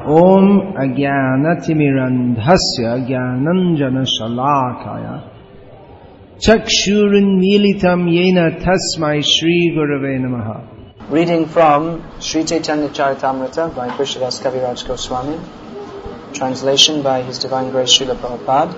Om Ajnanatimirandhasya Jnananjana Shalakaya Chakshurunmilitam Yena Tasmai Shri Gurave Namaha. Reading from Sri Chaitanya Charitamrita by Krishnadas Kaviraj Goswami, translation by His Divine Grace Srila Prabhupada.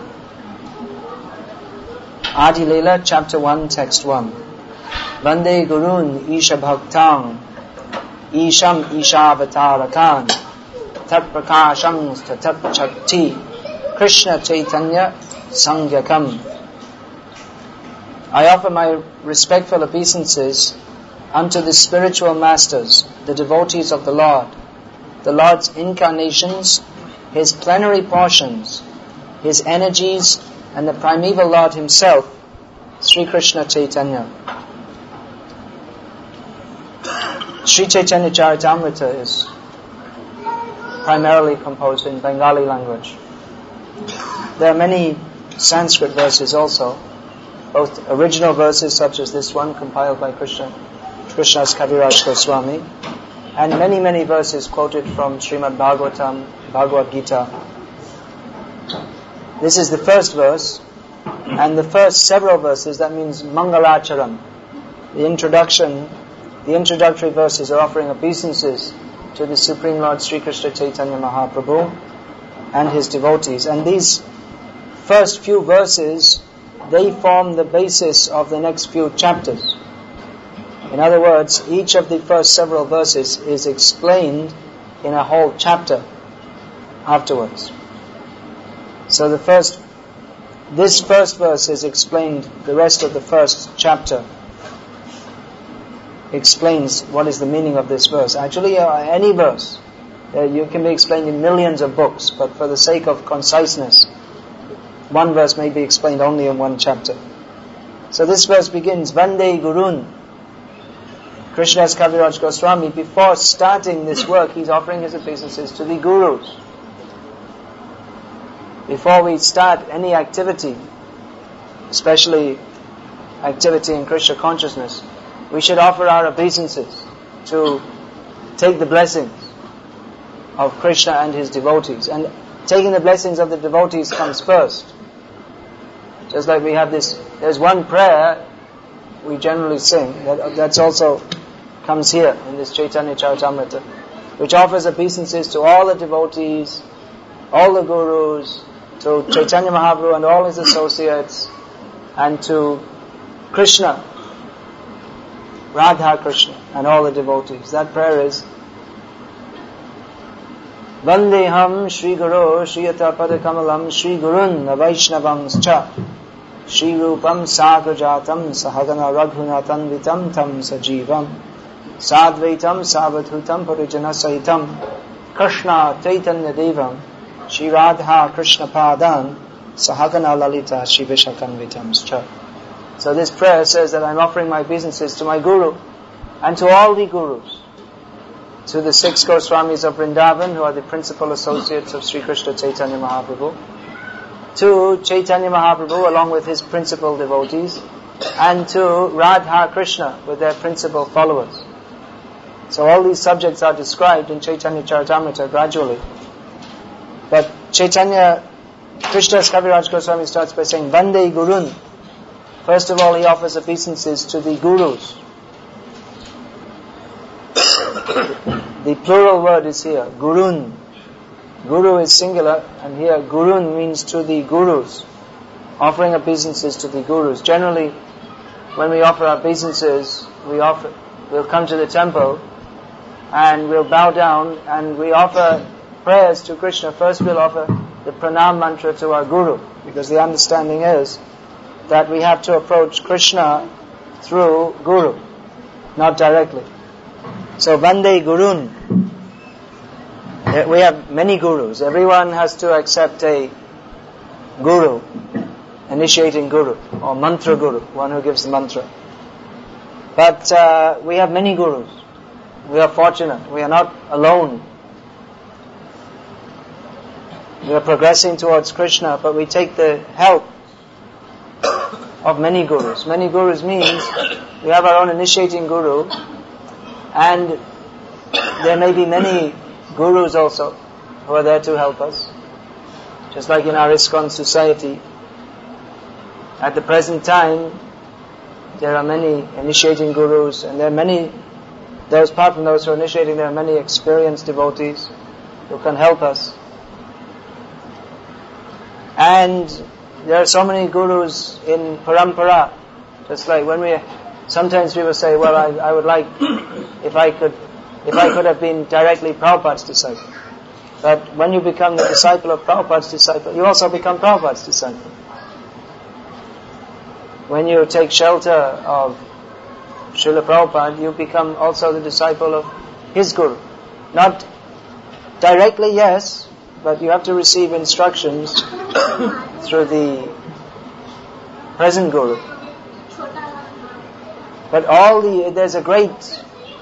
Adi Leela, Chapter 1, Text 1. Vande Gurun Isha Bhaktang Isham Ishavatarakan Tat Prakasham Tat Chakti Krishna Chaitanya Sangyakam. I offer my respectful obeisances unto the spiritual masters, the devotees of the Lord's incarnations, His plenary portions, His energies, and the primeval Lord Himself, Sri Krishna Chaitanya. Sri Chaitanya Charitamrita is primarily composed in Bengali language. There are many Sanskrit verses also, both original verses such as this one compiled by Krishnadas Kaviraj Goswami, and many, many verses quoted from Srimad Bhagavatam, Bhagavad Gita. This is the first verse, and the first several verses, that means Mangalacharam. The introductory verses are offering obeisances to the Supreme Lord Sri Krishna Chaitanya Mahaprabhu and His devotees. And these first few verses, they form the basis of the next few chapters. In other words, each of the first several verses is explained in a whole chapter afterwards. So this first verse is explained, the rest of the first chapter explains what is the meaning of this verse. Actually, any verse, you can be explained in millions of books, but for the sake of conciseness, one verse may be explained only in one chapter. So this verse begins, Vande Gurun. Krishnadas Kaviraj Goswami, before starting this work, he's offering his obeisances to the Gurus. Before we start any activity, especially activity in Krishna consciousness, we should offer our obeisances to take the blessings of Krishna and His devotees. And taking the blessings of the devotees comes first. Just like we have there's one prayer we generally sing, that's also comes here in this Chaitanya Charitamrita, which offers obeisances to all the devotees, all the Gurus, to Chaitanya Mahaprabhu and all his associates, and to Krishna, Radha Krishna, and all the devotees. That prayer is Vandeham Shri Guru Shriyata Padakamalam Shri Gurun Vaishnavangscha Shri Rupam Sagrajatam Sahagana Raghunatan Vitam Tam Sajivam Sadvaitam Savathutam Parijana Sahitam Krishna Chaitanya Devam Shri Radha Krishna Padan Sahagana Lalita Shri Vishakanvitamscha. So this prayer says that I'm offering my obeisances to my Guru and to all the Gurus, to the 6 Goswamis of Vrindavan, who are the principal associates of Sri Krishna Chaitanya Mahaprabhu, to Chaitanya Mahaprabhu along with his principal devotees, and to Radha Krishna with their principal followers. So all these subjects are described in Chaitanya Charitamrita gradually. But Krishnadas Kaviraj Goswami starts by saying, Vande Gurun. First of all, he offers obeisances to the Gurus. The plural word is here, Gurun. Guru is singular, and here Gurun means to the Gurus. Offering obeisances to the Gurus. Generally, when we offer obeisances, we'll come to the temple, and we'll bow down, and we offer prayers to Krishna. First we'll offer the pranam mantra to our Guru, because the understanding is that we have to approach Krishna through Guru, not directly. So Vande Gurun. We have many Gurus. Everyone has to accept a Guru, initiating Guru, or mantra Guru, one who gives the mantra. But we have many Gurus. We are fortunate. We are not alone. We are progressing towards Krishna, but we take the help of many Gurus. Many Gurus means we have our own initiating Guru, and there may be many Gurus also who are there to help us. Just like in our ISKCON society, at the present time, there are many initiating gurus, and there are many, apart from those who are initiating, there are many experienced devotees who can help us. And there are so many gurus in parampara. Just like sometimes people say, well, I would like, if I could have been directly Prabhupada's disciple. But when you become the disciple of Prabhupada's disciple, you also become Prabhupada's disciple. When you take shelter of Srila Prabhupada, you become also the disciple of his guru. Not directly, yes, but you have to receive instructions through the present guru. But there's a great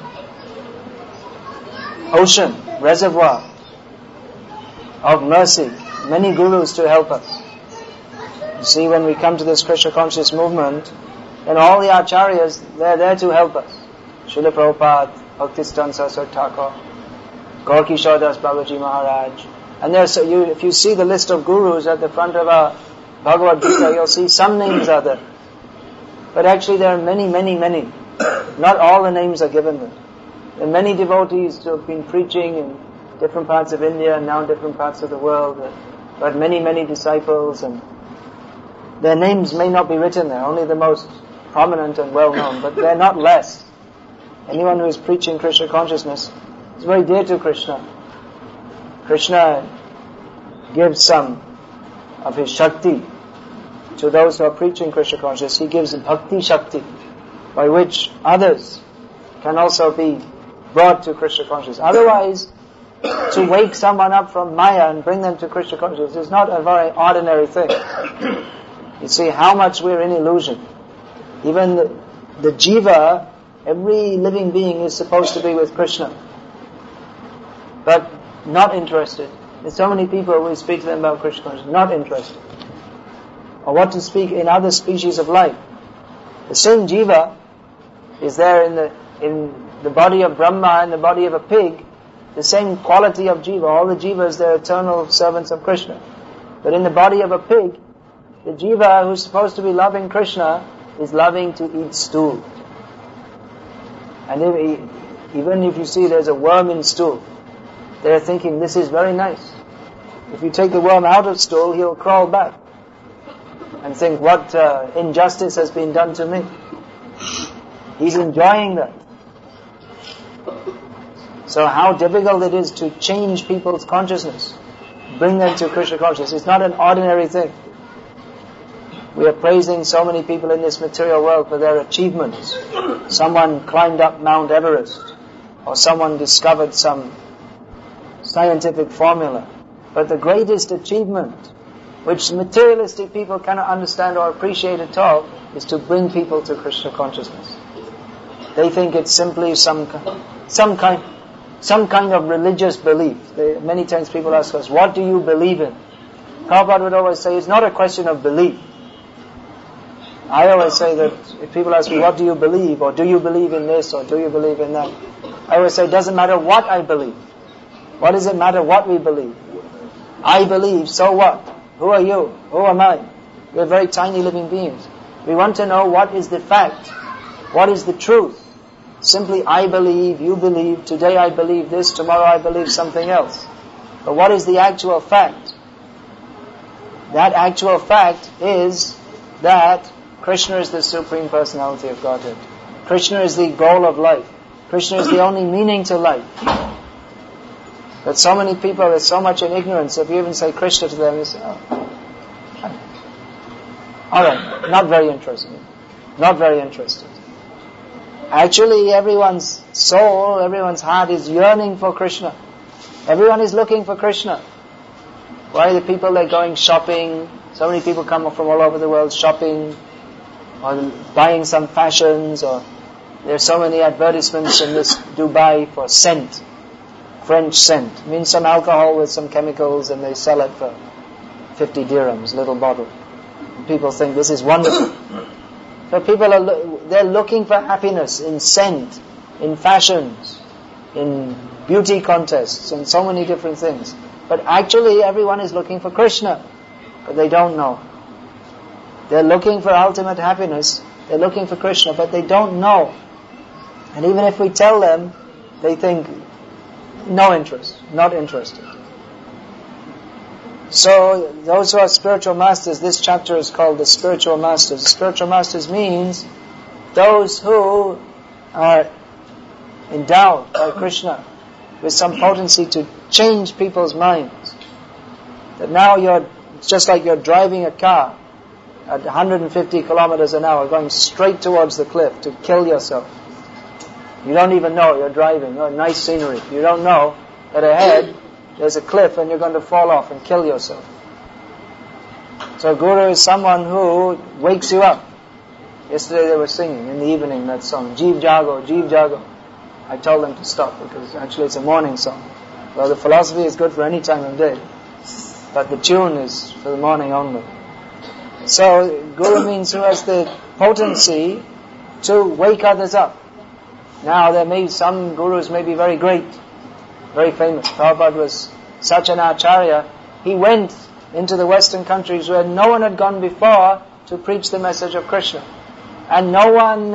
ocean, reservoir of mercy, many gurus to help us. You see, when we come to this Krishna conscious movement, then all the acharyas, they're there to help us. Srila Prabhupada, Bhaktisiddhanta Saraswati Thakur, Gaur Kishore Das Babaji Maharaj. And if you see the list of gurus at the front of our Bhagavad Gita, you'll see some names are there. But actually there are many, many, many. Not all the names are given there. There are many devotees who have been preaching in different parts of India and now in different parts of the world. But many, many disciples, and their names may not be written there, only the most prominent and well-known, but they're not less. Anyone who is preaching Krishna consciousness is very dear to Krishna. Krishna gives some of his Shakti to those who are preaching Krishna consciousness. He gives Bhakti Shakti, by which others can also be brought to Krishna consciousness. Otherwise, to wake someone up from Maya and bring them to Krishna consciousness is not a very ordinary thing. You see how much we're in illusion. Even the jiva, every living being is supposed to be with Krishna, but not interested. There's so many people, we speak to them about Krishna consciousness, not interested. Or what to speak in other species of life. The same jiva is there in the body of Brahma and the body of a pig. The same quality of jiva. All the jivas, they're eternal servants of Krishna. But in the body of a pig, the jiva who's supposed to be loving Krishna is loving to eat stool. And even if you see there's a worm in stool, they're thinking, this is very nice. If you take the worm out of stool, he'll crawl back and think, what injustice has been done to me. He's enjoying that. So how difficult it is to change people's consciousness, bring them to Krishna consciousness. It's not an ordinary thing. We are praising so many people in this material world for their achievements. Someone climbed up Mount Everest, or someone discovered some scientific formula. But the greatest achievement, which materialistic people cannot understand or appreciate at all, is to bring people to Krishna consciousness. They think it's simply some kind of religious belief. Many times people ask us, what do you believe in? Prabhupada would always say, it's not a question of belief. I always say that if people ask me, what do you believe? Or do you believe in this? Or do you believe in that? I always say, it doesn't matter what I believe. What does it matter what we believe? I believe, so what? Who are you? Who am I? We're very tiny living beings. We want to know what is the fact. What is the truth? Simply, I believe, you believe, today I believe this, tomorrow I believe something else. But what is the actual fact? That actual fact is that Krishna is the Supreme Personality of Godhead. Krishna is the goal of life. Krishna is the only meaning to life. But so many people are so much in ignorance, if you even say Krishna to them, they say, alright, not very interested. Not very interested. Actually, everyone's soul, everyone's heart is yearning for Krishna. Everyone is looking for Krishna. Why are the people they're going shopping? So many people come from all over the world shopping, or buying some fashions, or there's so many advertisements in this Dubai for scent, French scent. It means some alcohol with some chemicals, and they sell it for 50 dirhams, little bottle. People think this is wonderful. So people they're looking for happiness in scent, in fashions, in beauty contests, and so many different things. But actually everyone is looking for Krishna, but they don't know. They're looking for ultimate happiness, they're looking for Krishna, but they don't know. And even if we tell them, they think, no interest, not interested. So those who are spiritual masters, this chapter is called the spiritual masters. The spiritual masters means those who are endowed by Krishna with some potency to change people's minds. That now it's just like you're driving a car at 150 kilometers an hour, going straight towards the cliff to kill yourself. You don't even know you're driving, nice scenery. You don't know that ahead there's a cliff and you're going to fall off and kill yourself. So Guru is someone who wakes you up. Yesterday they were singing in the evening that song, Jeev Jago, Jeev Jago. I told them to stop because actually it's a morning song. Well, the philosophy is good for any time of day, but the tune is for the morning only. So Guru means who has the potency to wake others up. Now some gurus may be very great, very famous. Prabhupada was such an acharya. He went into the Western countries where no one had gone before to preach the message of Krishna. And no one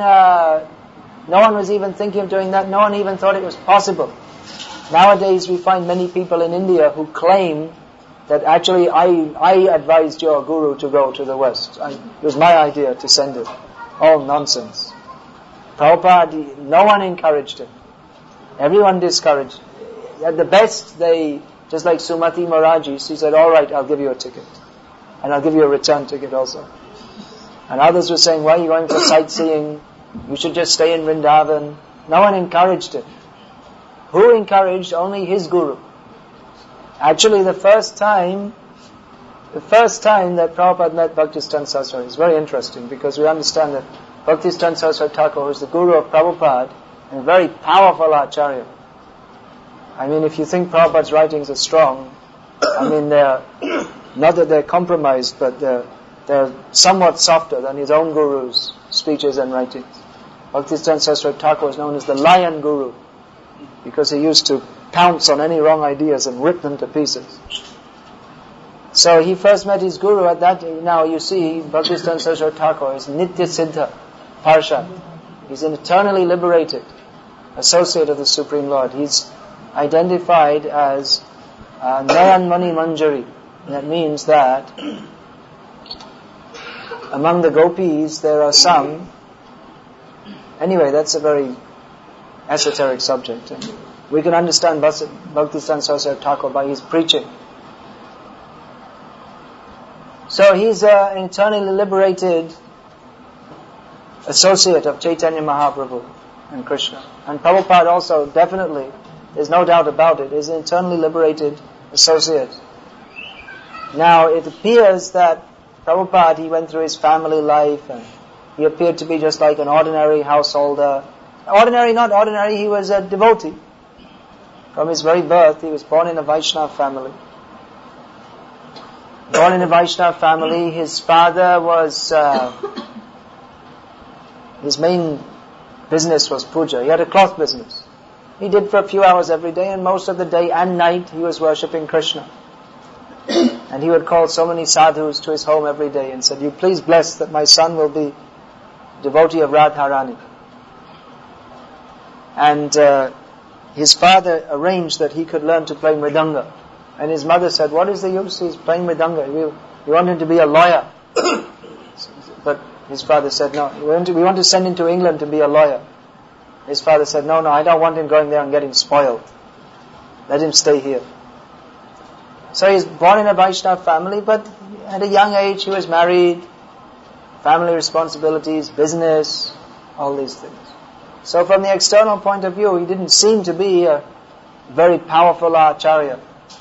was even thinking of doing that. No one even thought it was possible. Nowadays we find many people in India who claim that actually I advised your guru to go to the West. It was my idea to send him. All nonsense. Prabhupada, no one encouraged him. Everyone discouraged. At the best, just like Sumati Maharaji, she said, all right, I'll give you a ticket. And I'll give you a return ticket also. And others were saying, why are you going for sightseeing? You should just stay in Vrindavan. No one encouraged him. Who encouraged? Only his guru. Actually, the first time that Prabhupada met Bhaktisiddhanta Saraswati is very interesting because we understand that Bhaktisiddhanta Saraswati Thakur is the guru of Prabhupada and a very powerful acharya. I mean, if you think Prabhupada's writings are strong, I mean, they're not that they're compromised, but they're somewhat softer than his own guru's speeches and writings. Bhaktisiddhanta Saraswati Thakur is known as the lion guru because he used to pounce on any wrong ideas and rip them to pieces. So he first met his guru at that. Now you see, Bhaktisiddhanta Saraswati Thakur is Nitya Siddha Parshad. He's an eternally liberated associate of the Supreme Lord. He's identified as Nayan Mani Manjari. That means that among the gopis there are some. Anyway, that's a very esoteric subject. And we can understand Bhaktisiddhanta Saraswati Thakur by his preaching. So he's an eternally liberated associate of Chaitanya Mahaprabhu and Krishna. And Prabhupada also, definitely, there's no doubt about it, is an eternally liberated associate. Now, it appears that Prabhupada, he went through his family life and he appeared to be just like an ordinary householder. Ordinary, not ordinary, he was a devotee. From his very birth, he was born in a Vaishnava family. Born in a Vaishnava family, his father was, his main business was puja. He had a cloth business. He did for a few hours every day, and most of the day and night he was worshipping Krishna. And he would call so many sadhus to his home every day and said, you please bless that my son will be devotee of Radharani. And his father arranged that he could learn to play mridanga. And his mother said, what is the use? He's playing mridanga. We want him to be a lawyer. But his father said, no, we want to send him to England to be a lawyer. His father said, no, I don't want him going there and getting spoiled. Let him stay here. So he's born in a Vaishnava family, but at a young age he was married, family responsibilities, business, all these things. So from the external point of view, he didn't seem to be a very powerful acharya.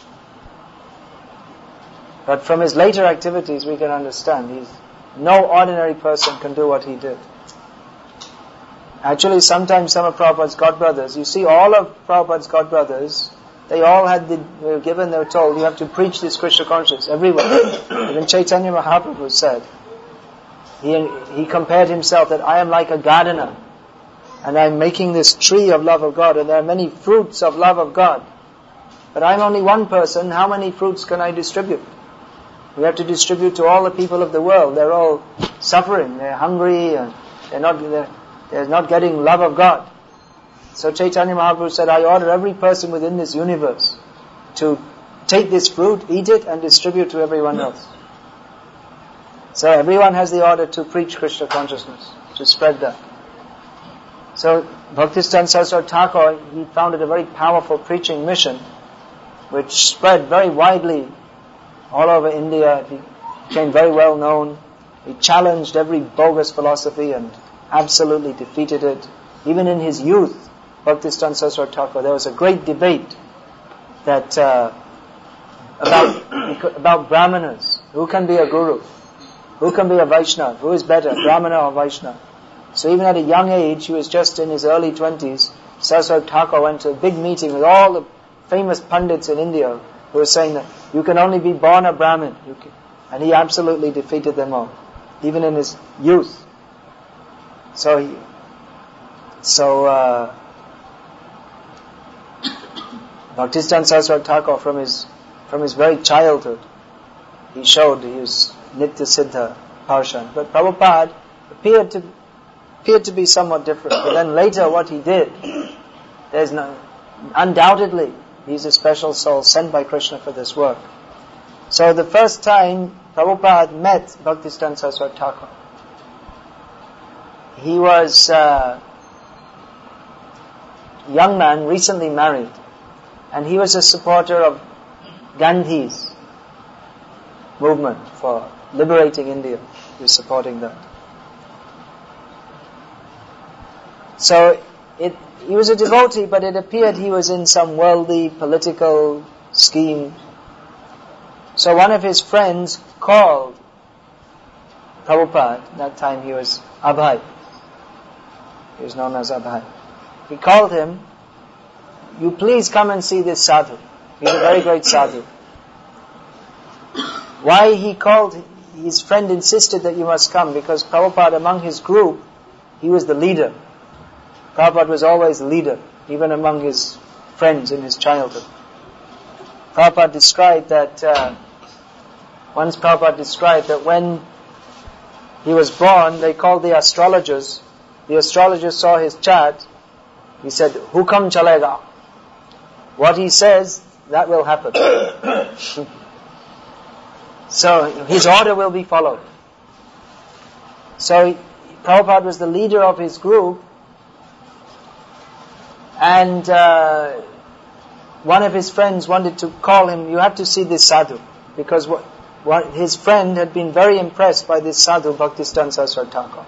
But from his later activities we can understand, no ordinary person can do what he did. Actually, sometimes some of Prabhupada's godbrothers, you see all of Prabhupada's godbrothers, they all they were told, you have to preach this Krishna consciousness everywhere. Even Chaitanya Mahaprabhu said, he compared himself that I am like a gardener, and I am making this tree of love of God, and there are many fruits of love of God. But I'm only one person, how many fruits can I distribute? We have to distribute to all the people of the world. They're all suffering, they're hungry, and they're not getting love of God. So Chaitanya Mahaprabhu said, I order every person within this universe to take this fruit, eat it, and distribute to everyone else. So everyone has the order to preach Krishna consciousness, to spread that. So Bhaktisiddhanta Saraswati Thakur, he founded a very powerful preaching mission, which spread very widely all over India. He became very well known. He challenged every bogus philosophy and absolutely defeated it. Even in his youth, Bhaktisiddhanta Saraswati Thakur, there was a great debate that about Brahmanas. Who can be a guru? Who can be a Vaishnava? Who is better, Brahmana or Vaishnava? So even at a young age, he was just in his early 20s, Saraswati Thakur went to a big meeting with all the famous pundits in India who were saying that you can only be born a Brahmin. And he absolutely defeated them all, even in his youth. So Bhaktisiddhanta Saraswati Thakur from his very childhood, he showed he was Nitya Siddha Parshan. But Prabhupada appeared to be somewhat different. But then later what he did, undoubtedly, he's a special soul sent by Krishna for this work. So the first time Prabhupada met Bhaktisiddhanta Saraswati Thakur, he was a young man, recently married, and he was a supporter of Gandhi's movement for liberating India. He was supporting that. So he was a devotee, but it appeared he was in some worldly political scheme. So one of his friends called Prabhupada. That time he was Abhay. He was known as Abhay. He called him, you please come and see this sadhu. He's a very great sadhu. Why he called, his friend insisted that you must come, because Prabhupada, among his group, he was the leader. Prabhupada was always the leader, even among his friends in his childhood. Prabhupada described that, once Prabhupada described that when he was born, they called the astrologers. The astrologers saw his chart. He said, Hukam chalega. What he says, that will happen. So his order will be followed. So Prabhupada was the leader of his group, and one of his friends wanted to call him, you have to see this sadhu, because his friend had been very impressed by this sadhu, Bhaktisiddhanta Saraswati Thakur.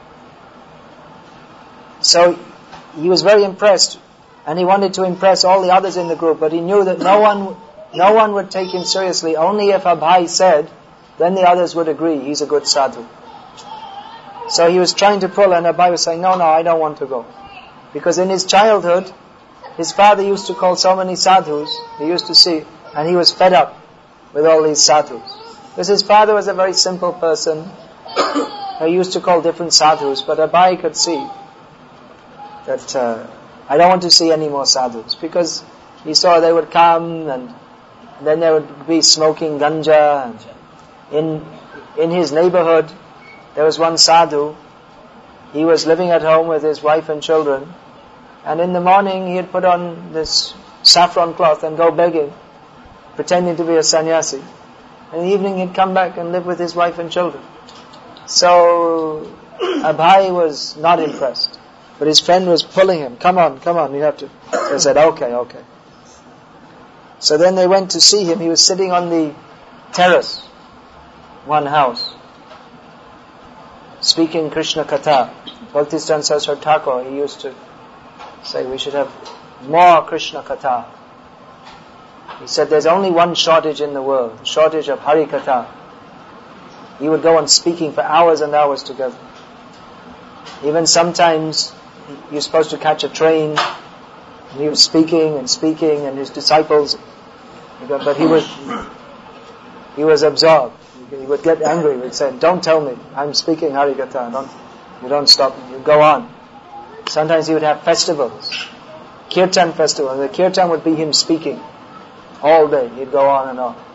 So he was very impressed, and he wanted to impress all the others in the group, but he knew that no one would take him seriously. Only if Abhay said, then the others would agree, he's a good sadhu. So he was trying to pull, and Abhay was saying, no, I don't want to go. Because in his childhood, his father used to call so many sadhus, he used to see, and he was fed up with all these sadhus. Because his father was a very simple person, he used to call different sadhus, but Abhay could see that I don't want to see any more sadhus, because he saw they would come and then they would be smoking ganja. And in his neighborhood, there was one sadhu. He was living at home with his wife and children, and in the morning he had put on this saffron cloth and go begging, pretending to be a sannyasi. In the evening he'd come back and live with his wife and children. So Abhay was not impressed, but his friend was pulling him, come on, you have to. So he said, okay. So then they went to see him. He was sitting on the terrace, one house, speaking Krishna Katha. Bhaktisiddhanta Saraswati Thakur, he used to say we should have more Krishna Katha. He said there's only one shortage in the world, the shortage of Hari Katha. He would go on speaking for hours and hours together. Even sometimes you're supposed to catch a train, and he was speaking, and his disciples, but he was absorbed. He would get angry. He would say, don't tell me, I'm speaking Hari Katha, you don't stop me, you go on. Sometimes he would have festivals, Kirtan festival, and the Kirtan would be him speaking. All day, he'd go on and on.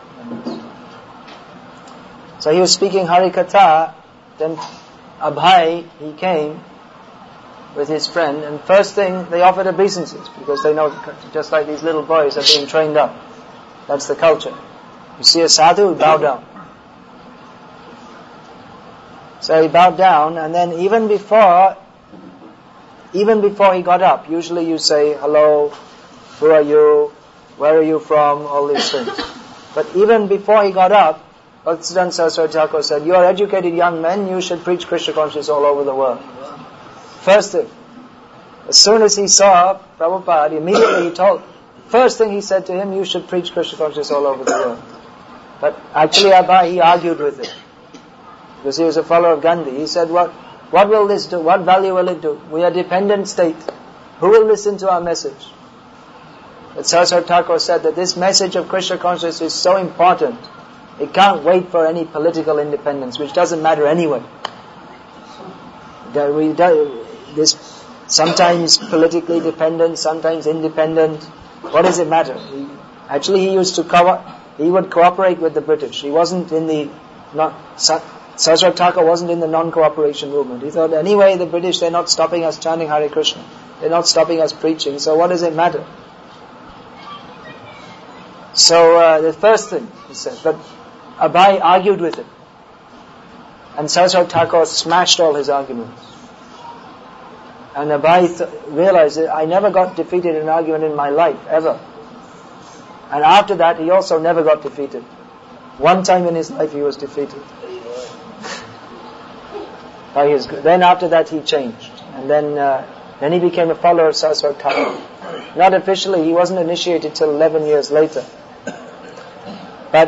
So he was speaking Harikatha, then Abhay, he came with his friend, and first thing, they offered obeisances, because they know, just like these little boys are being trained up. That's the culture. You see a sadhu, bow down. So he bowed down, and then even before he got up, usually you say, hello, who are you, where are you from, all these things. But even before he got up, Bhaktisiddhanta Saraswati Thakur said, you are educated young men, you should preach Krishna consciousness all over the world. First thing. As soon as he saw Prabhupada, immediately first thing he said to him, you should preach Krishna consciousness all over the world. But actually Abhay, he argued with him. Because he was a follower of Gandhi. He said, what will this do? What value will it do? We are a dependent state. Who will listen to our message? But Saraswati Thakur said that this message of Krishna consciousness is so important, it can't wait for any political independence, which doesn't matter anyway. This sometimes politically dependent, sometimes independent. What does it matter? He would cooperate with the British. He wasn't in the Saraswati Thakur wasn't in the non-cooperation movement. He thought, anyway, the British, they're not stopping us chanting Hare Krishna. They're not stopping us preaching, so what does it matter? So the first thing he said, but Abhay argued with him. And Saraswati Thakur smashed all his arguments. And Abhay realized that I never got defeated in an argument in my life, ever. And after that, he also never got defeated. One time in his life he was defeated. Then after that he changed. And then he became a follower of Saraswati Thakur. Not officially, he wasn't initiated till 11 years later. But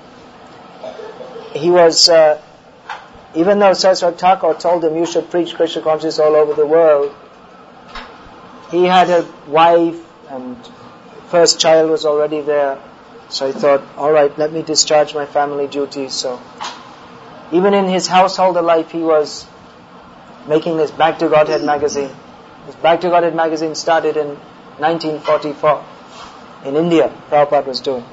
he was, even though Saraswati Thakur told him, you should preach Krishna consciousness all over the world, he had a wife and first child was already there. So he thought, alright, let me discharge my family duties. So even in his householder life, he was making this Back to Godhead magazine. This Back to Godhead magazine started in 1944 in India. Prabhupada was doing.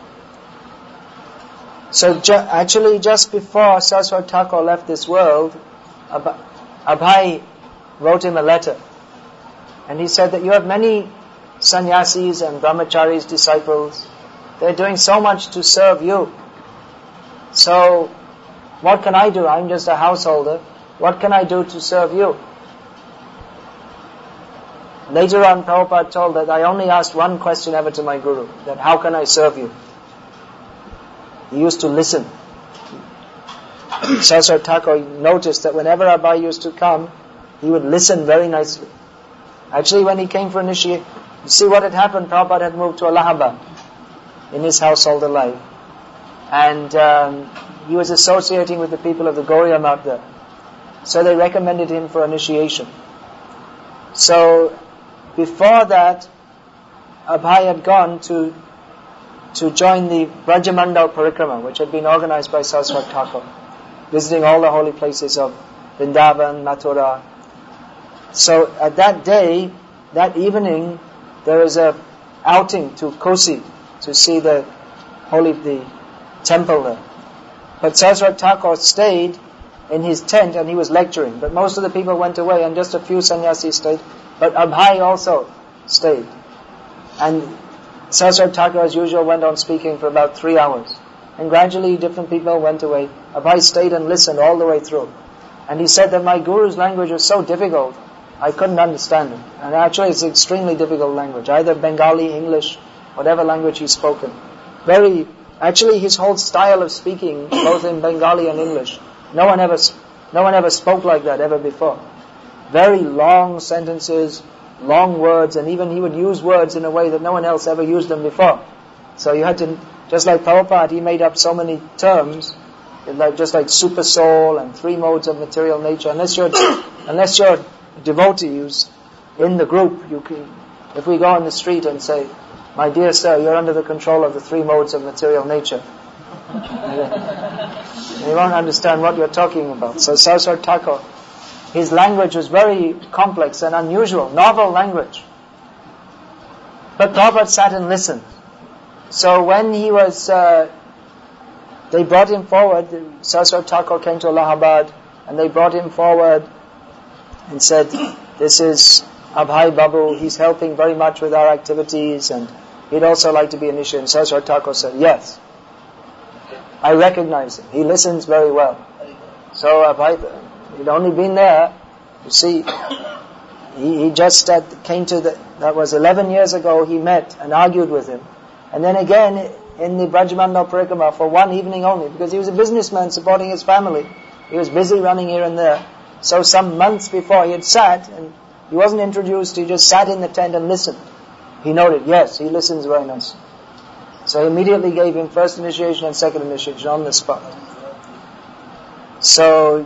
So actually just before Saraswati Thakur left this world, Abhay wrote him a letter. And he said that you have many sannyasis and brahmacharis, disciples. They're doing so much to serve you. So, what can I do? I'm just a householder. What can I do to serve you? Later on, Prabhupada told that I only asked one question ever to my Guru, that how can I serve you? He used to listen. Saraswati Thakur noticed that whenever Abhay used to come, he would listen very nicely. Actually, when he came for initiation, you see what had happened, Prabhupada had moved to Allahabad in his householder life. And he was associating with the people of the Gauriya Math there. So they recommended him for initiation. So before that, Abhay had gone to join the Brajamandal Parikrama, which had been organized by Saraswati Thakur, visiting all the holy places of Vrindavan, Mathura. So at that day, that evening, there was a outing to Kosi to see the temple there. But Saraswati Thakur stayed in his tent and he was lecturing. But most of the people went away and just a few sannyasis stayed. But Abhay also stayed. And Saraswati Thakur, as usual, went on speaking for about 3 hours. And gradually different people went away. Abhay stayed and listened all the way through. And he said that my Guru's language was so difficult, I couldn't understand it. And actually it's an extremely difficult language. Either Bengali, English, whatever language he's spoken. Actually his whole style of speaking, both in Bengali and English, no one ever spoke like that ever before. Very long sentences, long words, and even he would use words in a way that no one else ever used them before. So you had to, just like Prabhupada, he made up so many terms, just like super soul and 3 modes of material nature. Unless you're devotees in the group, if we go on the street and say, my dear sir, you're under the control of the 3 modes of material nature, you won't understand what you're talking about. So Saraswati Thakur, his language was very complex and unusual, novel language. But Prabhupada sat and listened So when he was, they brought him forward, Saraswati Thakur came to Allahabad, and they brought him forward and said, this is Abhay Babu, he's helping very much with our activities, and he'd also like to be initiated. And Saraswati Thakur said, yes, I recognize him, he listens very well. So Abhay, he'd only been there, you see, he just came to that was 11 years ago, he met and argued with him. And then again, in the Brajamandal Parikrama for one evening only, because he was a businessman supporting his family. He was busy running here and there. So some months before he had sat, and he wasn't introduced, he just sat in the tent and listened. He noted, yes, he listens very nice. So he immediately gave him first initiation and second initiation on the spot. So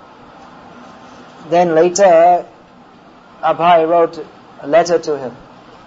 then later, Abhay wrote a letter to him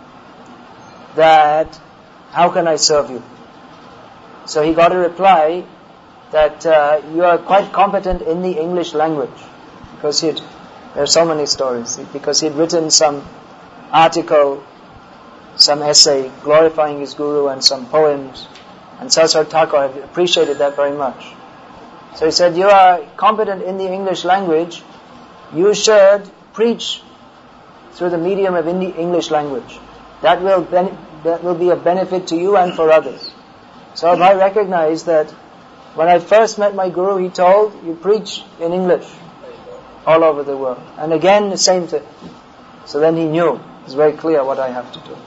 that, how can I serve you? So he got a reply that you are quite competent in the English language, because there are so many stories, because he'd written some article, some essay glorifying his guru and some poems, and Saraswati Thakur had appreciated that very much. So he said, you are competent in the English language, you should preach through the medium of English language. That will be a benefit to you and for others. So I recognized that when I first met my guru, he told, you preach in English all over the world. And again, the same thing. So then he knew, it's very clear what I have to do.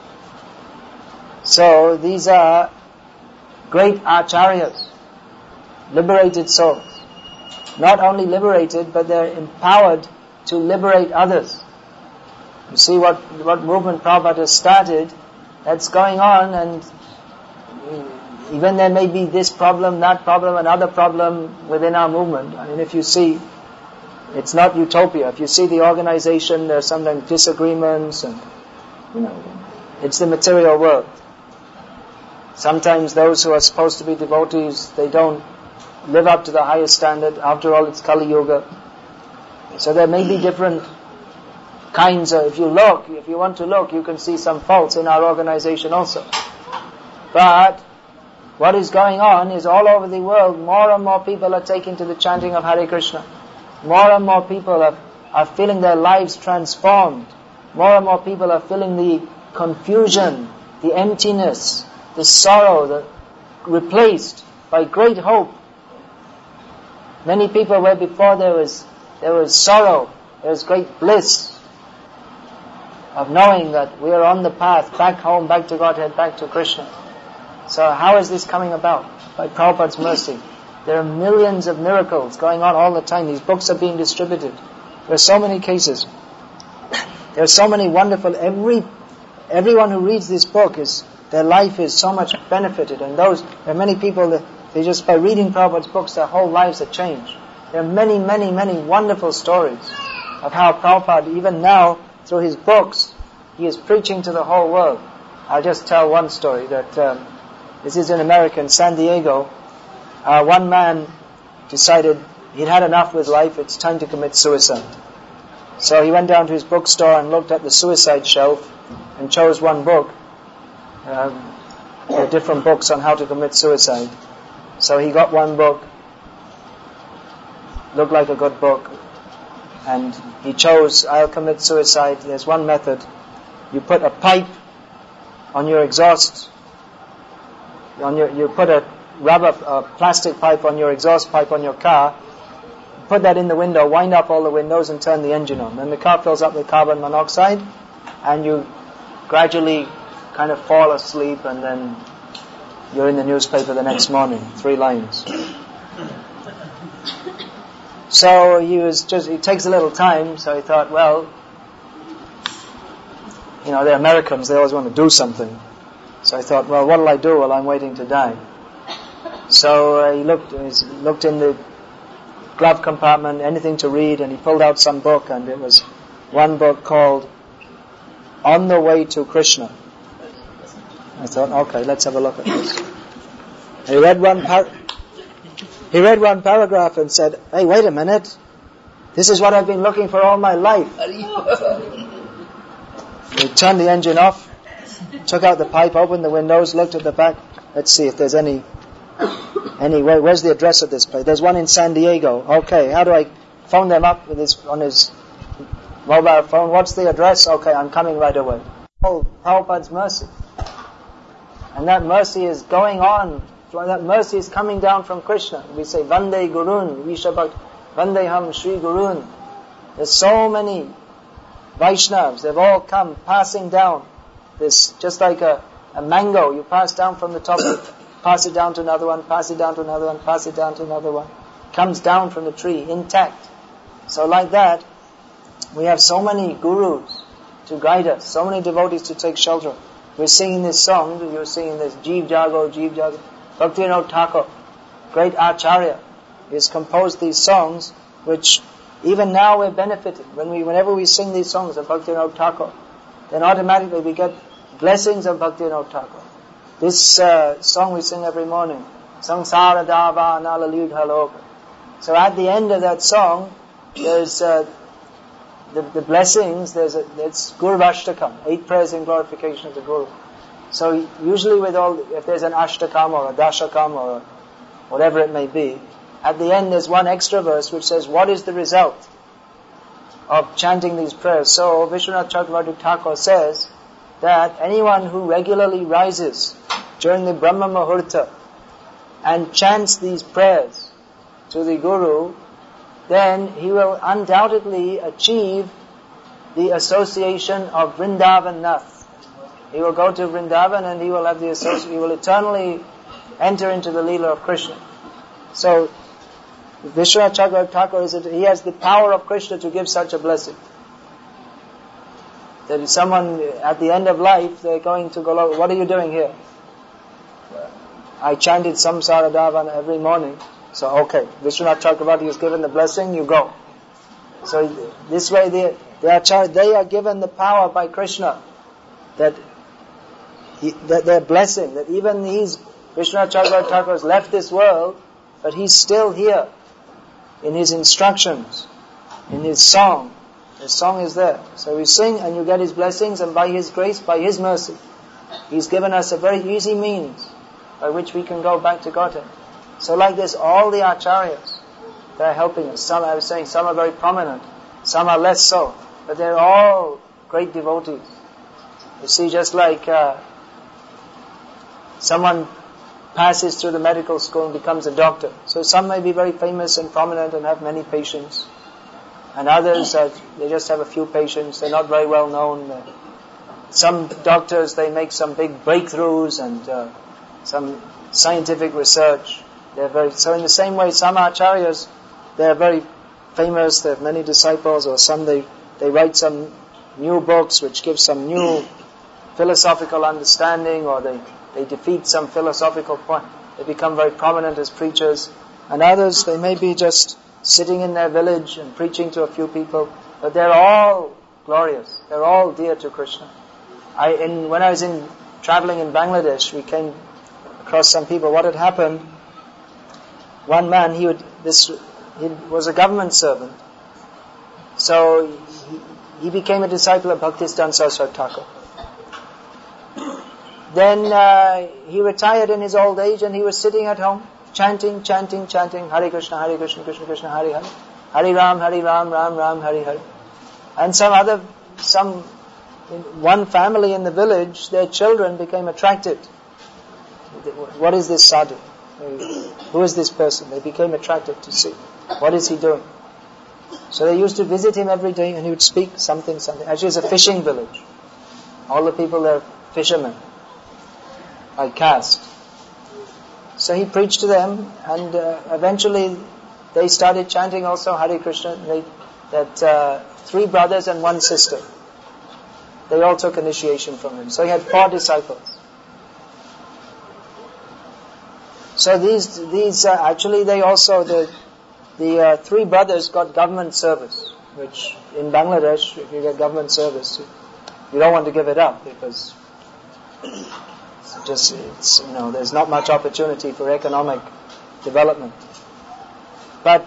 So these are great acharyas, liberated souls. Not only liberated, but they're empowered to liberate others. You see what movement Prabhupada has started, that's going on, and even there may be this problem, that problem, another problem within our movement. I mean, if you see, it's not utopia. If you see the organization, there are sometimes disagreements, and it's the material world. Sometimes those who are supposed to be devotees, they don't live up to the highest standard. After all, it's Kali Yuga. So there may be different kinds of, if you want to look, you can see some faults in our organization also. But what is going on is all over the world, more and more people are taking to the chanting of Hare Krishna. More and more people are feeling their lives transformed. More and more people are feeling the confusion, the emptiness, the sorrow, replaced by great hope. Many people where before there was sorrow, there was great bliss of knowing that we are on the path back home, back to Godhead, back to Krishna. So how is this coming about? By Prabhupada's mercy. There are millions of miracles going on all the time. These books are being distributed. There are so many cases. There are so many wonderful, everyone who reads this book, their life is so much benefited. And there are many people that they just, by reading Prabhupada's books, their whole lives are changed. There are many, many, many wonderful stories of how Prabhupada, even now, through his books, he is preaching to the whole world. I'll just tell one story that this is in America, in San Diego. One man decided he'd had enough with life, it's time to commit suicide. So he went down to his bookstore and looked at the suicide shelf and chose one book. There are different books on how to commit suicide. So he got one book, looked like a good book, and he chose, I'll commit suicide. There's one method. You put a pipe on your exhaust, you put a plastic pipe on your exhaust pipe on your car, put that in the window, wind up all the windows and turn the engine on. Then the car fills up with carbon monoxide and you gradually kind of fall asleep, and then you're in the newspaper the next morning, 3 lines. So it takes a little time, so he thought, well, they're Americans, they always want to do something. So I thought, well, what'll I do while I'm waiting to die? So he looked in the glove compartment, anything to read, and he pulled out some book, and it was one book called On the Way to Krishna. I thought, okay, let's have a look at this. He read one paragraph and said, hey, wait a minute, this is what I've been looking for all my life. He turned the engine off, took out the pipe, opened the windows, looked at the back. Let's see if there's any. Where's the address of this place? There's one in San Diego. Okay, how do I phone them up with on his mobile phone? What's the address? Okay, I'm coming right away. Oh, Prabhupada's mercy. And that mercy is going on. That mercy is coming down from Krishna. We say, Vande Gurun, Vishabhakt, Vandeham Shri Gurun. There's so many Vaishnavas. They've all come passing down. This, just like a mango, you pass down from the top, pass it down to another one, pass it down to another one, pass it down to another one. Comes down from the tree, intact. So like that, we have so many gurus to guide us, so many devotees to take shelter. We're singing this song, you're singing this, Jeev Jago, Jeev Jago. Bhaktivinoda Thakur, great Acharya, has composed these songs, which even now we're benefiting. Whenever we sing these songs of Bhaktivinoda Thakur, then automatically we get blessings of Bhaktivinoda Thakur. This song we sing every morning, Samsara Dava Nalalud Haloka. So at the end of that song, there's the blessings, it's Guru Ashtakam, 8 prayers in glorification of the Guru. So usually if there's an Ashtakam or a Dashakam or whatever it may be, at the end there's one extra verse which says, what is the result of chanting these prayers? So Vishwanath Chakravarti Thakur says that anyone who regularly rises during the Brahma Muhurta and chants these prayers to the Guru, then he will undoubtedly achieve the association of Vrindavan Nath. He will go to Vrindavan and he will have he will eternally enter into the Leela of Krishna. So, Vishwanath Chakravarti Thakur he has the power of Krishna to give such a blessing. That if someone at the end of life, they're going to go, what are you doing here? I chanted Samsara Dhavan every morning. So, okay, Vishwanath Chakravarti has given the blessing, you go. So, this way they are given the power by Krishna that their blessing, that even Vishwanath Chakravarti Thakur has left this world, but he's still here in his instructions, in his song. His song is there. So we sing and you get his blessings, and by his grace, by his mercy, he's given us a very easy means by which we can go back to Godhead. So like this, all the acharyas, they're helping us. Some, I was saying, some are very prominent, some are less so, but they're all great devotees. You see, just like someone passes through the medical school and becomes a doctor. So some may be very famous and prominent and have many patients. And others, they just have a few patients. They're not very well known. Some doctors, they make some big breakthroughs and some scientific research. So in the same way, some acharyas, they're very famous. They have many disciples, or some they write some new books which give some new philosophical understanding, or they defeat some philosophical point. They become very prominent as preachers. And others, they may be just sitting in their village and preaching to a few people, but they're all glorious. They're all dear to Krishna. When I was traveling in Bangladesh, we came across some people. What had happened? One man, he was a government servant, so he became a disciple of Bhaktisiddhanta Saraswati Thakur. Then he retired in his old age, and he was sitting at home chanting Hare Krishna, Krishna Krishna, Hare Hare, Hare Ram, Ram Ram, Hare Hare. And one family in the village, their children became attracted. What is this sadhu? Who is this person? They became attracted to see. What is he doing? So they used to visit him every day, and he would speak something. Actually, it's a fishing village. All the people there are fishermen by caste. So he preached to them, and eventually they started chanting also Hare Krishna. That 3 brothers and 1 sister, they all took initiation from him. So he had 4 disciples. So these actually they also the 3 brothers got government service, which in Bangladesh, if you get government service, you don't want to give it up, because there's not much opportunity for economic development. But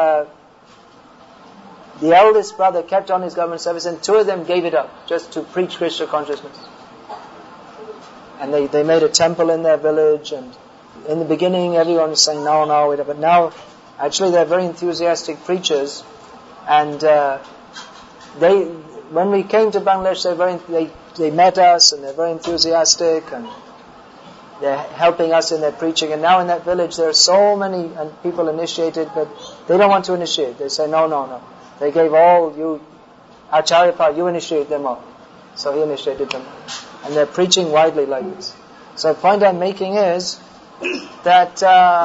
the eldest brother kept on his government service, and 2 of them gave it up just to preach Krishna consciousness. And they made a temple in their village, and in the beginning everyone was saying no, but now actually they're very enthusiastic preachers, and when we came to Bangladesh, they met us and they're very enthusiastic and they're helping us in their preaching. And now in that village there are so many people initiated, but they don't want to initiate. They say no. They gave all you, Acharya, you initiate them all. So he initiated them all. And they're preaching widely like this. So the point I'm making is that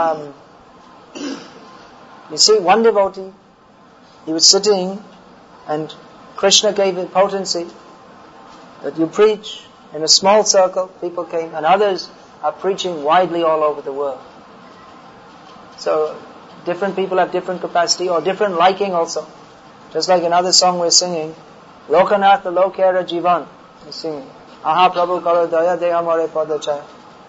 you see, one devotee, he was sitting and Krishna gave him potency that you preach in a small circle, people came, and others are preaching widely all over the world. So different people have different capacity or different liking also. Just like another song we're singing, Lokanath Lokera Jivan, we're singing, Aha Prabhu Karo Daya Deha More Padachaya.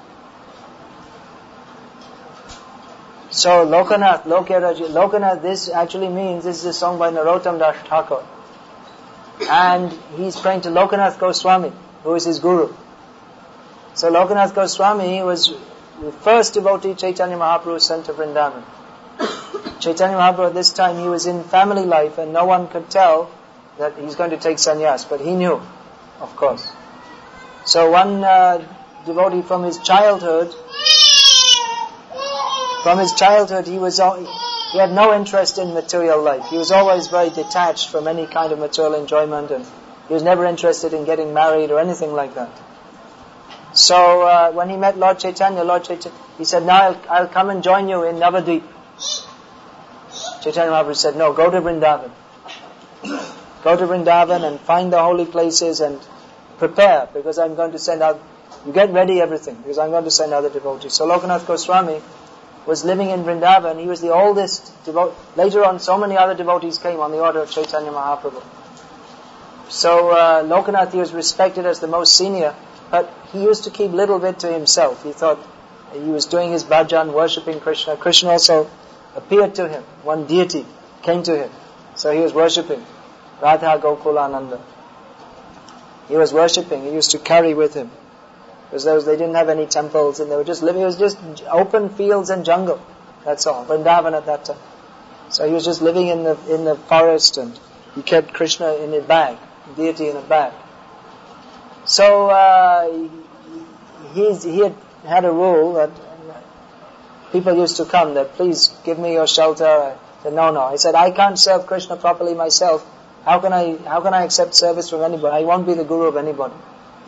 So Lokanath, this actually means, this is a song by Narottam Das Thakur. And he's praying to Lokanath Goswami, who is his guru. So Lokanath Goswami was the first devotee Chaitanya Mahaprabhu sent to Vrindavan. Chaitanya Mahaprabhu at this time, he was in family life and no one could tell that he's going to take sannyas, but he knew, of course. So one devotee from his childhood, he had no interest in material life. He was always very detached from any kind of material enjoyment, and he was never interested in getting married or anything like that. So when he met Lord Chaitanya, he said, now I'll come and join you in Navadvip. Chaitanya Mahaprabhu said, no, go to Vrindavan. Go to Vrindavan and find the holy places and prepare, because I'm going to send out, you get ready everything, because I'm going to send other devotees. So Lokanath Goswami was living in Vrindavan. He was the oldest devotee. Later on, so many other devotees came on the order of Chaitanya Mahaprabhu. So Lokanath, he was respected as the most senior, but he used to keep little bit to himself. He thought he was doing his bhajan, worshipping Krishna. Krishna also appeared to him. One deity came to him. So he was worshipping Radha Gokulananda. He was worshipping. He used to carry with him, because they didn't have any temples and they were just living. It was just open fields and jungle. That's all. Vrindavan at that time. So he was just living in the forest, and he kept Krishna in a bag, deity in a bag. So he had a rule that people used to come, that please give me your shelter. I said no. I said, I can't serve Krishna properly myself. How can I accept service from anybody? I won't be the guru of anybody.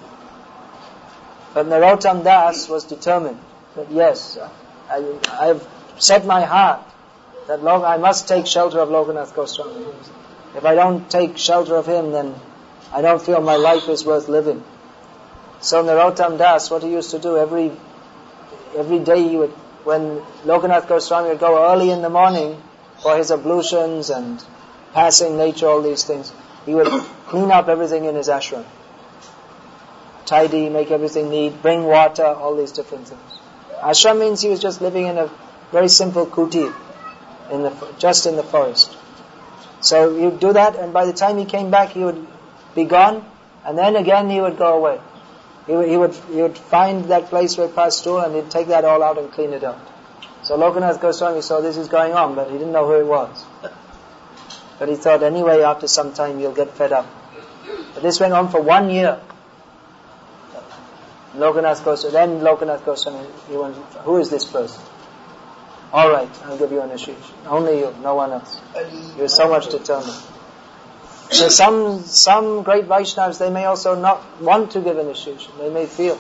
But Narottam Das was determined that yes, I've set my heart that I must take shelter of Lokanath Goswami. If I don't take shelter of him, then I don't feel my life is worth living. So Narottam Das, what he used to do every day, when Lokanath Goswami would go early in the morning for his ablutions and passing nature, all these things, he would clean up everything in his ashram. Tidy, make everything neat, bring water, all these different things. Ashram means he was just living in a very simple kutir, just in the forest. So he would do that, and by the time he came back, he would be gone, and then again he would go away. He would find that place where passed through, and he'd take that all out and clean it out. So Lokanath Goswami saw this is going on, but he didn't know who it was. But he thought anyway, after some time he'll get fed up. But this went on for 1 year. Lokanath Goswami, he went, who is this person? Alright, I'll give you an initiation. Only you, no one else. He was so much determined. So some great Vaishnavas, they may also not want to give initiation. They may feel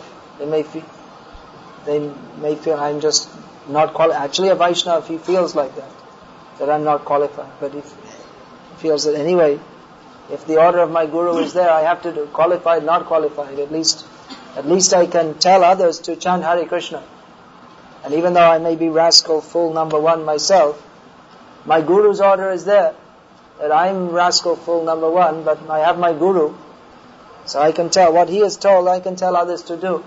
I'm just not qualified. Actually a Vaishnava, if he feels like that I'm not qualified. But if he feels that anyway, if the order of my guru is there, I have to do qualified, not qualified. At least I can tell others to chant Hare Krishna. And even though I may be rascal fool number one myself, my guru's order is there, that I'm rascal fool number one, but I have my guru, so I can tell what he has told, I can tell others to do.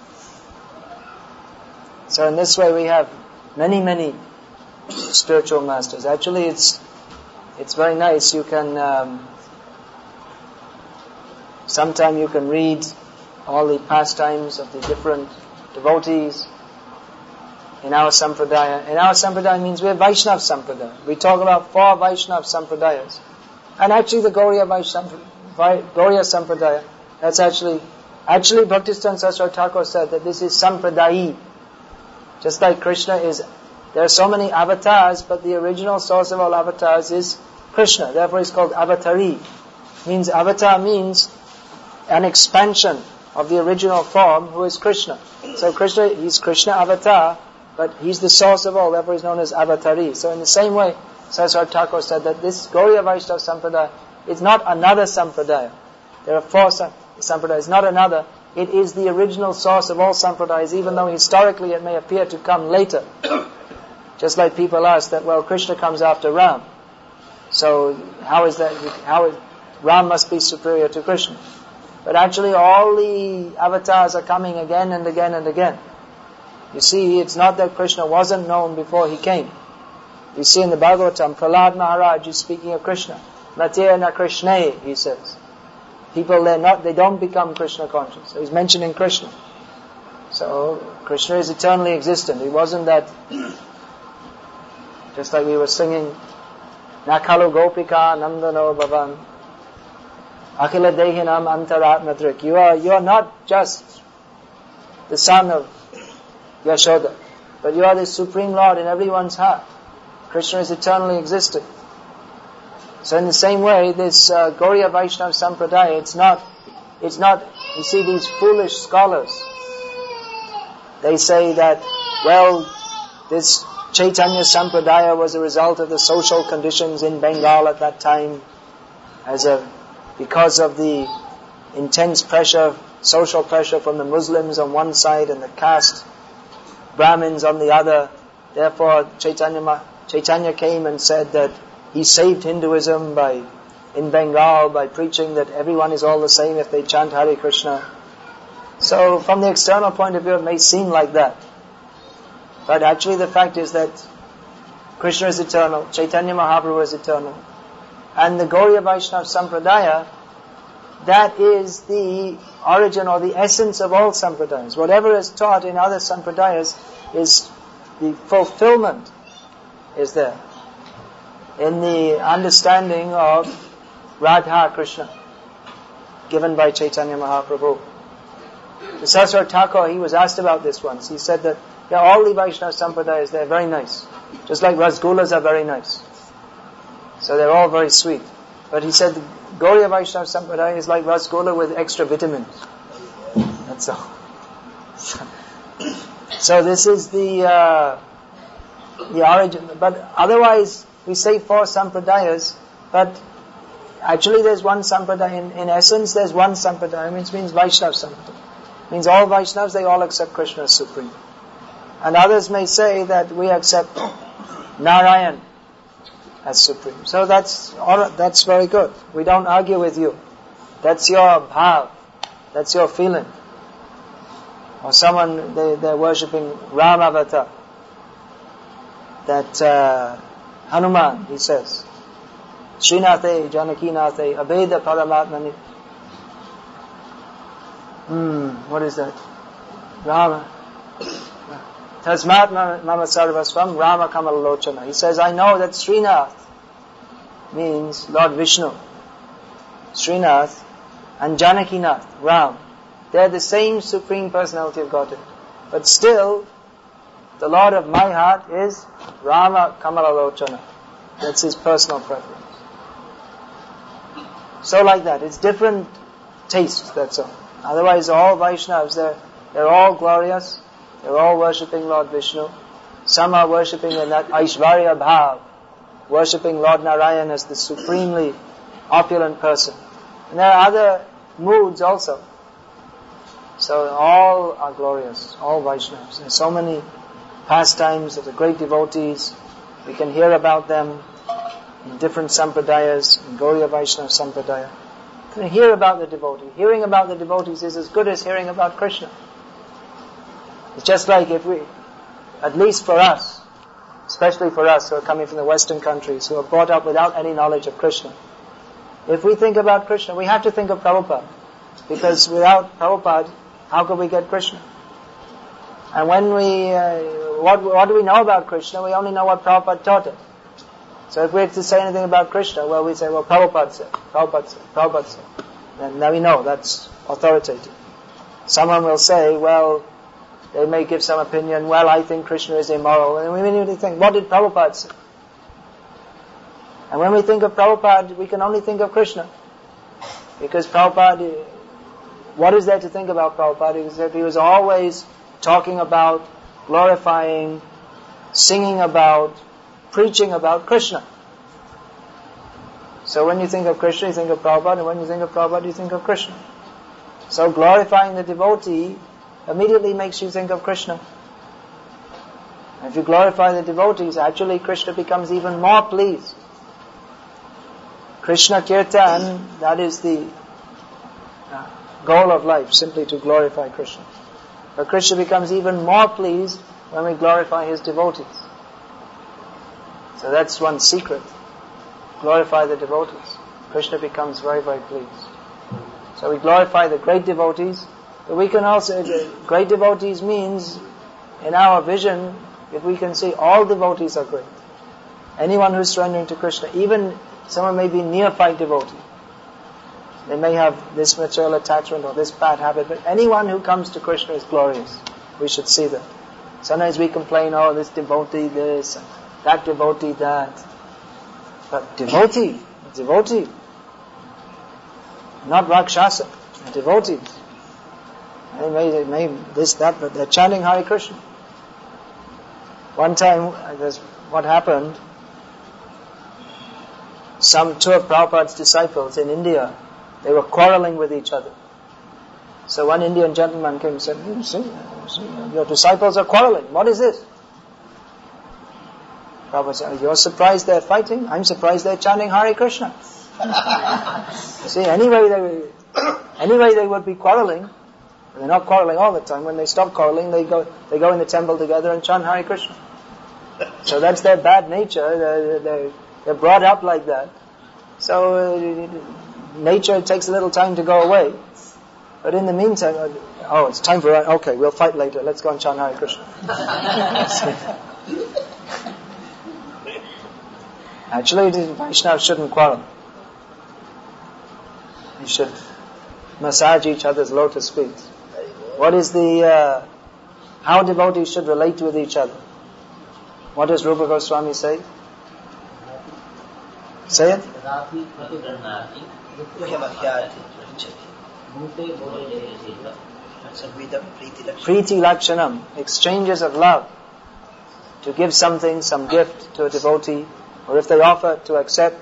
So in this way we have many spiritual masters. Actually it's very nice. You can sometime you can read all the pastimes of the different devotees in our Sampradaya. In our Sampradaya means we're Vaishnava Sampradaya. We talk about 4 Vaishnava Sampradayas. And actually the Gauriya Sampradaya, that's actually Bhaktisiddhanta Saraswati Thakur said that this is Sampradayi. Just like Krishna is, there are so many avatars, but the original source of all avatars is Krishna. Therefore it's called Avatari. Avatar means an expansion of the original form, who is Krishna. So Krishna, he's Krishna avatar, but he's the source of all, therefore he's known as Avatari. So in the same way, Saraswati Thakur said that this Gauriya Vaishnava Sampradaya is not another Sampradaya. There are 4 Sampradayas, it's not another. It is the original source of all Sampradayas, even though historically it may appear to come later. Just like people ask that, well, Krishna comes after Ram. So how is that, Ram must be superior to Krishna. But actually all the avatars are coming again and again and again. You see, it's not that Krishna wasn't known before he came. You see in the Bhagavatam, Prahlad Maharaj is speaking of Krishna. Natya na Krishna, he says. People, they don't become Krishna conscious. So he's mentioning Krishna. So Krishna is eternally existent. He wasn't that, just like we were singing, Nakalu Gopika Nandano Bhavan Akhila Dehinam Antaratmadrik. You are not just the son of Yashoda, but you are the Supreme Lord in everyone's heart. Krishna is eternally existent. So in the same way, this Gauriya Vaishnava Sampradaya, it's not, you see these foolish scholars, they say that, well, this Chaitanya Sampradaya was a result of the social conditions in Bengal at that time, because of the intense pressure, social pressure from the Muslims on one side and the caste Brahmins on the other. Therefore, Chaitanya came and said that he saved Hinduism in Bengal by preaching that everyone is all the same if they chant Hare Krishna. So, from the external point of view, it may seem like that. But actually the fact is that Krishna is eternal, Chaitanya Mahaprabhu is eternal. And the Gauriya Vaishnava Sampradaya, that is the origin or the essence of all Sampradayas. Whatever is taught in other Sampradayas is the fulfillment is there in the understanding of Radha Krishna given by Chaitanya Mahaprabhu. The Saraswati Thakur, he was asked about this once. He said that all the Vaishnava Sampradayas, they're very nice. Just like Rasgullas are very nice. So they're all very sweet. But he said the Gauriya Vaishnava Sampradaya is like Rasgulla with extra vitamins. That's all. So this is the origin. But otherwise, we say 4 Sampradayas, but actually there's one Sampradaya. In essence, there's one Sampradaya, which means Vaishnava Sampradaya. It means all Vaishnavas, they all accept Krishna as Supreme. And others may say that we accept Narayan as Supreme. So that's very good. We don't argue with you. That's your bhav. That's your feeling. Or someone, they're worshipping Ram Avatar. That Hanuman, he says, Srinathe, Janakinathe, Abeda Paramatmani. What is that? Rama. Tasmat Mama Sarvasvam Rama Kamalalochana. He says, I know that Srinath means Lord Vishnu. Srinath and Janakinath, Ram. They're the same Supreme Personality of Godhead. But still, the Lord of my heart is Rama Kamalalochana. That's his personal preference. So like that. It's different tastes, that's all. Otherwise, all Vaishnavas, they're all glorious. They're all worshipping Lord Vishnu. Some are worshipping in that Aishvarya Bhav, worshipping Lord Narayan as the supremely opulent person. And there are other moods also. So all are glorious, all Vaishnavas. There are so many pastimes of the great devotees. We can hear about them in different sampradayas, in Gauriya Vaishnava Sampradaya. You can hear about the devotee. Hearing about the devotees is as good as hearing about Krishna. It's just like if we, at least for us, especially for us who are coming from the Western countries, who are brought up without any knowledge of Krishna, if we think about Krishna, we have to think of Prabhupada. Because without Prabhupada, how could we get Krishna? And when we, what do we know about Krishna? We only know what Prabhupada taught us. So if we have to say anything about Krishna, well, we say, well, Prabhupada said, Prabhupada said, Prabhupada said. And now we know that's authoritative. Someone will say, well, they may give some opinion, well, I think Krishna is immoral. And we immediately think, what did Prabhupada say? And when we think of Prabhupada, we can only think of Krishna. Because Prabhupada, what is there to think about Prabhupada? Is that he was always talking about, glorifying, singing about, preaching about Krishna. So when you think of Krishna, you think of Prabhupada, and when you think of Prabhupada, you think of Krishna. So glorifying the devotee immediately makes you think of Krishna. And if you glorify the devotees, actually Krishna becomes even more pleased. Krishna Kirtan, that is the goal of life, simply to glorify Krishna. But Krishna becomes even more pleased when we glorify His devotees. So that's one secret. Glorify the devotees. Krishna becomes very, very pleased. So we glorify the great devotees, but we can also, great devotees means, in our vision, if we can see all devotees are great. Anyone who's surrendering to Krishna, even someone may be neophyte devotee. They may have this material attachment or this bad habit, but anyone who comes to Krishna is glorious. We should see that. Sometimes we complain, oh, this devotee this, that devotee that. But devotee, not Rakshasa, devotees. They may this, that, but they're chanting Hare Krishna. One time, what happened, two of Prabhupada's disciples in India, they were quarreling with each other. So one Indian gentleman came and said, see, your disciples are quarreling. What is this? Prabhupada said, you're surprised they're fighting? I'm surprised they're chanting Hare Krishna. See, anyway they would be quarreling. They're not quarreling all the time. When they stop quarreling, they go in the temple together and chant Hare Krishna. So that's their bad nature. They're brought up like that. So nature takes a little time to go away. But in the meantime, it's time for okay, we'll fight later. Let's go and chant Hare Krishna. Actually, the Vaishnavas shouldn't quarrel. They should massage each other's lotus feet. What is how devotees should relate with each other? What does Rupa Goswami say? Say it. Priti Lakshanam, exchanges of love. To give something, some gift to a devotee, or if they offer, to accept.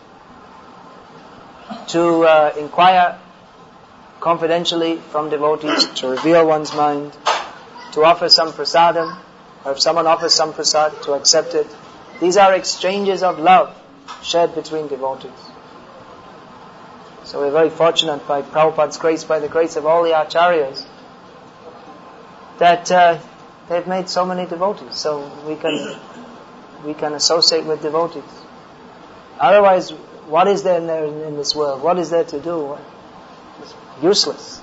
To inquire confidentially from devotees, to reveal one's mind, to offer some prasadam, or if someone offers some prasad, to accept it. These are exchanges of love shared between devotees. So we're very fortunate by Prabhupada's grace, by the grace of all the acharyas, that they've made so many devotees, so we can associate with devotees. Otherwise, what is there in this world? What is there to do? It's useless.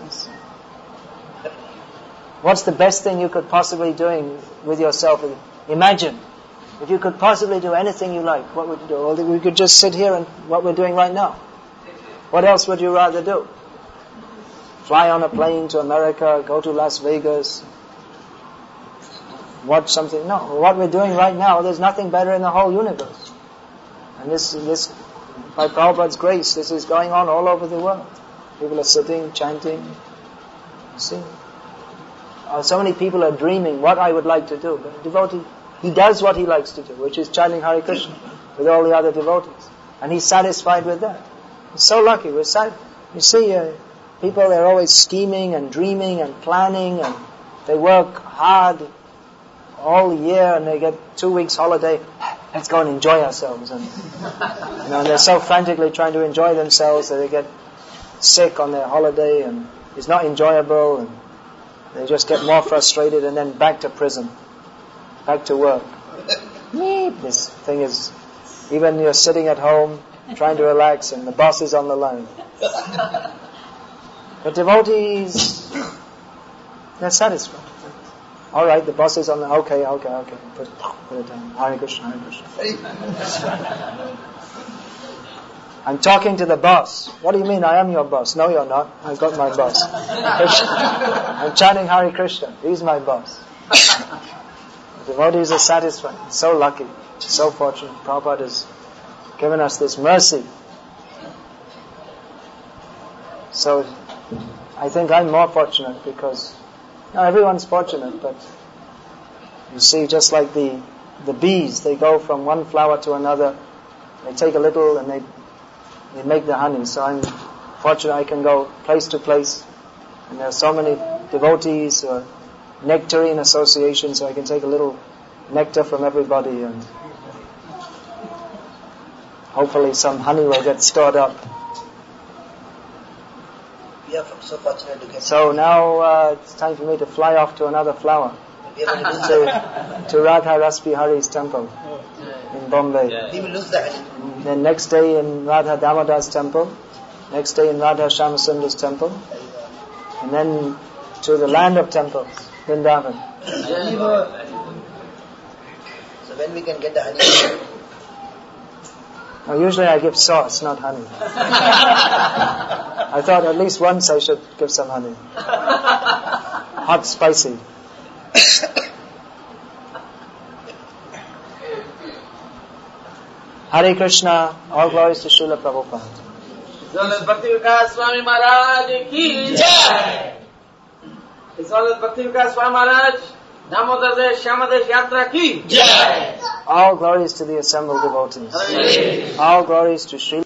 What's the best thing you could possibly doing with yourself? Imagine, if you could possibly do anything you like, what would you do? Well, we could just sit here and what we're doing right now. What else would you rather do? Fly on a plane to America, go to Las Vegas, watch something? No, what we're doing right now, there's nothing better in the whole universe. And this, by Prabhupada's grace, this is going on all over the world. People are sitting, chanting. You see? So many people are dreaming what I would like to do. But a devotee, he does what he likes to do, which is chanting Hare Krishna with all the other devotees. And he's satisfied with that. He's so lucky. You see, people, they're always scheming and dreaming and planning, and they work hard all year and they get 2 weeks holiday. Let's go and enjoy ourselves. And they're so frantically trying to enjoy themselves that they get sick on their holiday and it's not enjoyable, and they just get more frustrated and then back to prison, back to work. This thing is, even you're sitting at home trying to relax and the boss is on the line. But devotees, they're satisfied. All right, the boss is on the... Okay. Put it down. Hare Krishna, Hare Krishna. I'm talking to the boss. What do you mean, I am your boss? No, you're not. I've got my boss. I'm chanting Hare Krishna. He's my boss. The devotees are satisfied. So lucky. So fortunate. Prabhupada has given us this mercy. So, I think I'm more fortunate because... Now everyone's fortunate, but you see, just like the bees, they go from one flower to another, they take a little and they make the honey. So I'm fortunate I can go place to place, and there are so many devotees or nectarine associations, so I can take a little nectar from everybody, and hopefully some honey will get stored up. We are so fortunate to get. So now it's time for me to fly off to another flower, to Radha Rasbihari's temple in Bombay. We will lose the honey. Then next day in Radha Damodar's temple, next day in Radha Shyamasundara's temple, and then to the land of temples, Vrindavan. So when we can get the honey? Now usually I give sauce, not honey. I thought at least once I should give some honey. Hot, spicy. Hare Krishna, all glories to Srila Prabhupada. Bhakti Vikas Swami Maharaj ki jai. Bhakti Vikas Swami Maharaj, Damodar Desh, Shamadesh Yatra ki jai. All glories to the assembled devotees. All glories to Srila